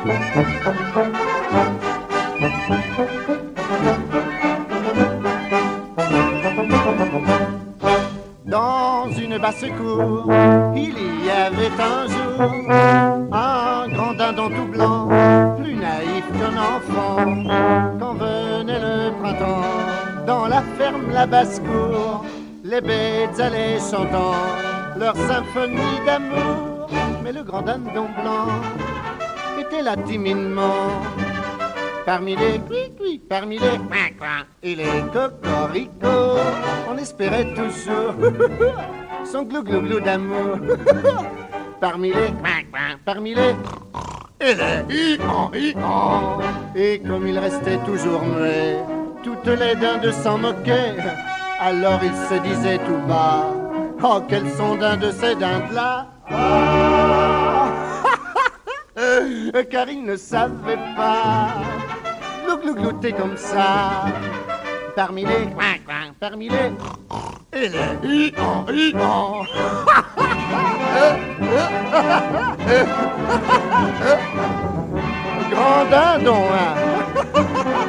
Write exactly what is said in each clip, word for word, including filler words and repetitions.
Dans une basse-cour, il y avait un jour un grand dindon tout blanc, plus naïf qu'un enfant. Quand venait le printemps, dans la ferme, la basse-cour, les bêtes allaient chantant leur symphonie d'amour. Mais le grand dindon blanc était là timidement, parmi les cui-cui, parmi les coin-coin et les cocoricots, on espérait toujours son glou-glou-glou d'amour. Parmi les coin-coin, parmi les et les hi-han, hi-han. Et comme il restait toujours muet, toutes les dindes s'en moquaient. Alors il se disait tout bas: oh, quels sont dindes ces dindes-là! Ah car il ne savait pas glou-glou-glouter comme ça, parmi les coin-coin, parmi les et les hi-han, hi-han. Grand dindon, hein.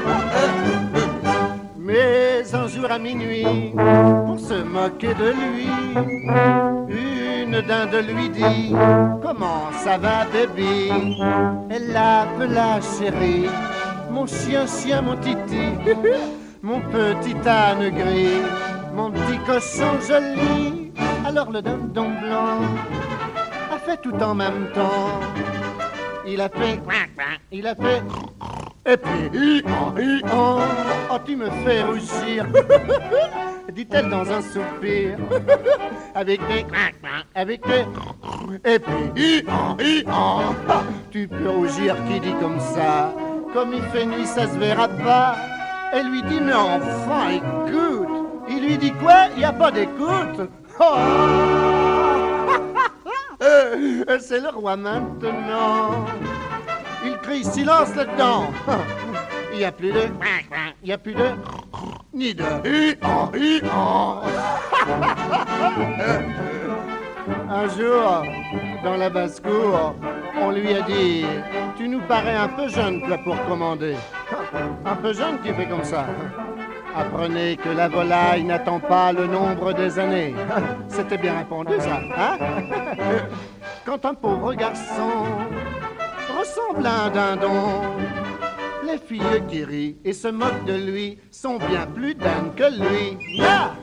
Mais un jour à minuit, pour se moquer de lui, une dinde lui dit: comment ça va, baby? Elle l'appela chérie, mon chien, chien, mon titi, mon petit âne gris, mon petit cochon joli. Alors le dindon blanc a fait tout en même temps. Il a fait coin, coin, il a fait et puis hi-han, hi-han. Oh, tu me fais rougir, dit-elle dans un soupir, avec des coin, coin, avec des et puis hi-han, hi-han. Tu peux rougir qui dit comme ça, comme il fait nuit ça se verra pas. Elle lui dit: mais enfin écoute. Il lui dit: quoi? Il n'y a pas d'écoute. Oh c'est le roi maintenant. Il crie: silence là-dedans. Il n'y a plus de il n'y a plus de ni de hi-han, hi-han. Un jour, dans la basse-cour, on lui a dit: tu nous parais un peu jeune, toi, pour commander. Un peu jeune qui fait comme ça. Apprenez que la volaille n'attend pas le nombre des années. C'était bien répondu, ça, hein? Quand un pauvre garçon ressemble à un dindon, les filles qui rient et se moquent de lui sont bien plus dindes que lui. Ah!